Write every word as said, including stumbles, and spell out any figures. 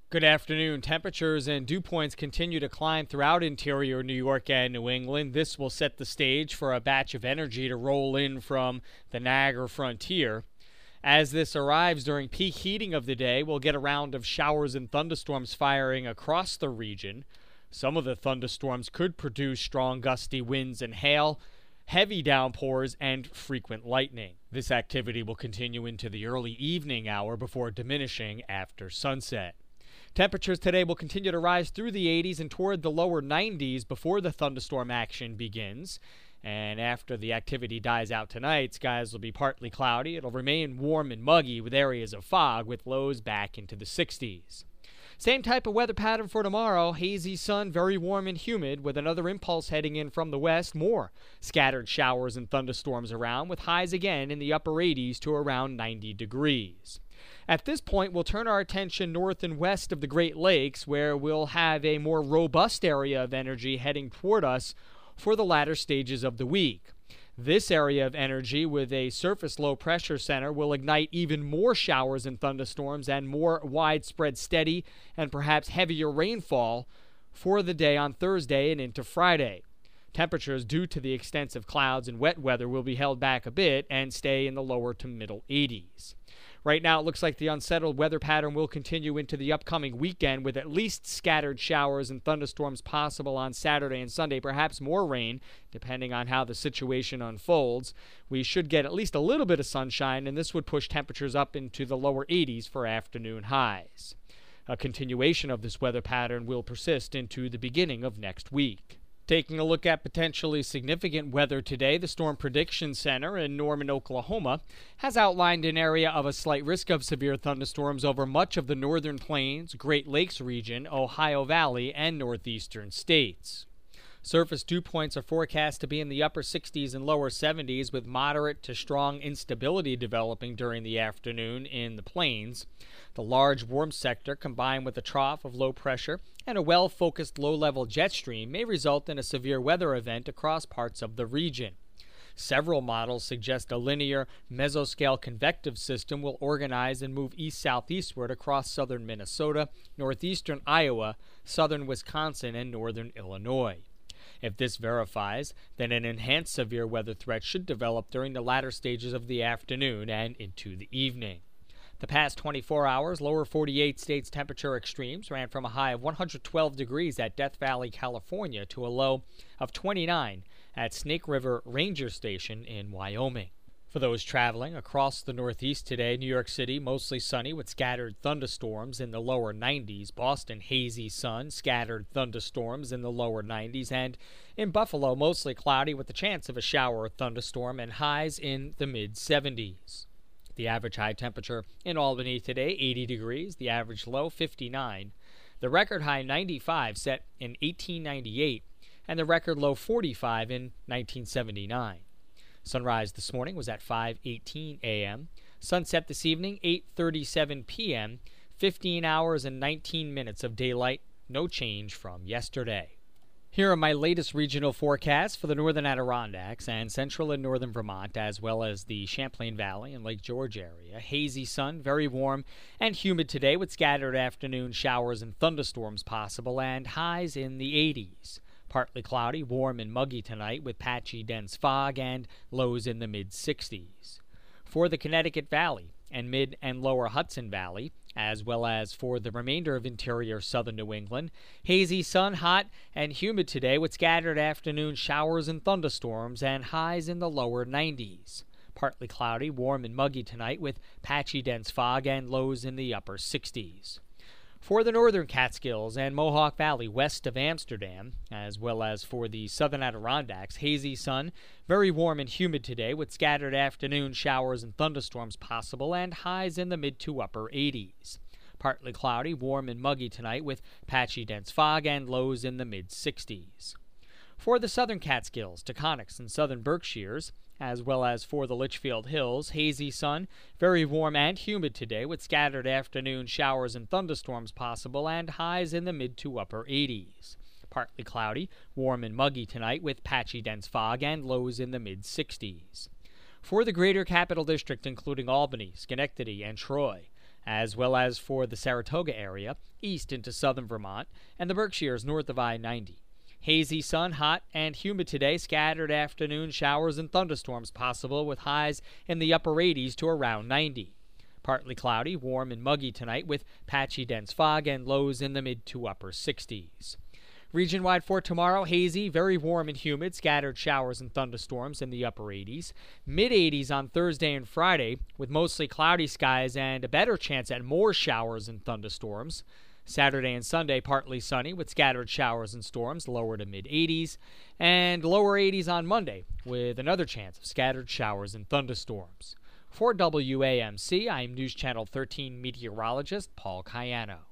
Good afternoon. Temperatures and dew points continue to climb throughout interior New York and New England. This will set the stage for a batch of energy to roll in from the Niagara frontier. As this arrives during peak heating of the day, we'll get a round of showers and thunderstorms firing across the region. Some of the thunderstorms could produce strong gusty winds and hail, heavy downpours, and frequent lightning. This activity will continue into the early evening hour before diminishing after sunset. Temperatures today will continue to rise through the eighties and toward the lower nineties before the thunderstorm action begins. And after the activity dies out tonight, skies will be partly cloudy. It'll remain warm and muggy with areas of fog, with lows back into the sixties. Same type of weather pattern for tomorrow. Hazy sun, very warm and humid, with another impulse heading in from the west. More scattered showers and thunderstorms around, with highs again in the upper eighties to around ninety degrees. At this point, we'll turn our attention north and west of the Great Lakes, where we'll have a more robust area of energy heading toward us for the latter stages of the week. This area of energy with a surface low pressure center will ignite even more showers and thunderstorms and more widespread steady and perhaps heavier rainfall for the day on Thursday and into Friday. Temperatures due to the extensive clouds and wet weather will be held back a bit and stay in the lower to middle eighties. Right now, it looks like the unsettled weather pattern will continue into the upcoming weekend, with at least scattered showers and thunderstorms possible on Saturday and Sunday, perhaps more rain, depending on how the situation unfolds. We should get at least a little bit of sunshine, and this would push temperatures up into the lower eighties for afternoon highs. A continuation of this weather pattern will persist into the beginning of next week. Taking a look at potentially significant weather today, the Storm Prediction Center in Norman, Oklahoma, has outlined an area of a slight risk of severe thunderstorms over much of the northern plains, Great Lakes region, Ohio Valley, and northeastern states. Surface dew points are forecast to be in the upper sixties and lower seventies, with moderate to strong instability developing during the afternoon in the plains. The large warm sector, combined with a trough of low pressure and a well-focused low-level jet stream, may result in a severe weather event across parts of the region. Several models suggest a linear mesoscale convective system will organize and move east-southeastward across southern Minnesota, northeastern Iowa, southern Wisconsin, and northern Illinois. If this verifies, then an enhanced severe weather threat should develop during the latter stages of the afternoon and into the evening. The past twenty-four hours, lower forty-eight states temperature extremes ran from a high of one hundred twelve degrees at Death Valley, California, to a low of twenty-nine at Snake River Ranger Station in Wyoming. For those traveling across the Northeast today, New York City mostly sunny with scattered thunderstorms in the lower nineties. Boston, hazy sun, scattered thunderstorms in the lower nineties. And in Buffalo, mostly cloudy with the chance of a shower or thunderstorm and highs in the mid seventies. The average high temperature in Albany today, eighty degrees. The average low, fifty-nine. The record high, ninety-five, set in eighteen ninety-eight. And the record low, forty-five, in nineteen seventy-nine. Sunrise this morning was at five eighteen a m Sunset this evening, eight thirty-seven p m fifteen hours and nineteen minutes of daylight, no change from yesterday. Here are my latest regional forecasts for the northern Adirondacks and central and northern Vermont, as well as the Champlain Valley and Lake George area. Hazy sun, very warm and humid today, with scattered afternoon showers and thunderstorms possible, and highs in the eighties. Partly cloudy, warm and muggy tonight with patchy dense fog, and lows in the mid sixties. For the Connecticut Valley and mid and lower Hudson Valley, as well as for the remainder of interior southern New England, hazy sun, hot and humid today with scattered afternoon showers and thunderstorms, and highs in the lower nineties. Partly cloudy, warm and muggy tonight with patchy dense fog, and lows in the upper sixties. For the northern Catskills and Mohawk Valley west of Amsterdam, as well as for the southern Adirondacks, hazy sun, very warm and humid today with scattered afternoon showers and thunderstorms possible, and highs in the mid to upper eighties. Partly cloudy, warm and muggy tonight with patchy dense fog, and lows in the mid sixties. For the southern Catskills, Taconics, and southern Berkshires, as well as for the Litchfield Hills, hazy sun, very warm and humid today with scattered afternoon showers and thunderstorms possible, and highs in the mid to upper eighties. Partly cloudy, warm and muggy tonight with patchy dense fog, and lows in the mid sixties. For the greater Capital District, including Albany, Schenectady, and Troy, as well as for the Saratoga area, east into southern Vermont, and the Berkshires north of I ninety. Hazy sun, hot and humid today. Scattered afternoon showers and thunderstorms possible with highs in the upper eighties to around ninety. Partly cloudy, warm and muggy tonight with patchy dense fog and lows in the mid to upper sixties. Region-wide for tomorrow, hazy, very warm and humid, scattered showers and thunderstorms in the upper eighties. mid eighties on Thursday and Friday with mostly cloudy skies and a better chance at more showers and thunderstorms. Saturday and Sunday, partly sunny with scattered showers and storms, lower to mid eighties. And lower eighties on Monday with another chance of scattered showers and thunderstorms. For W A M C, I'm News Channel thirteen meteorologist Paul Cayano.